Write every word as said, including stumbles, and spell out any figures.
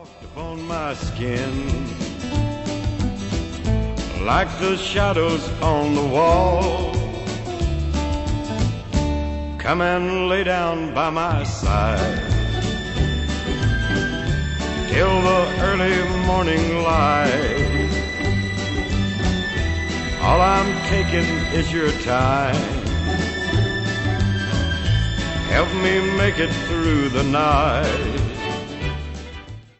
Upon my skin, like the shadows on the wall, come and lay down by my side till the early morning light. All I'm taking is your time. Help me make it through the night.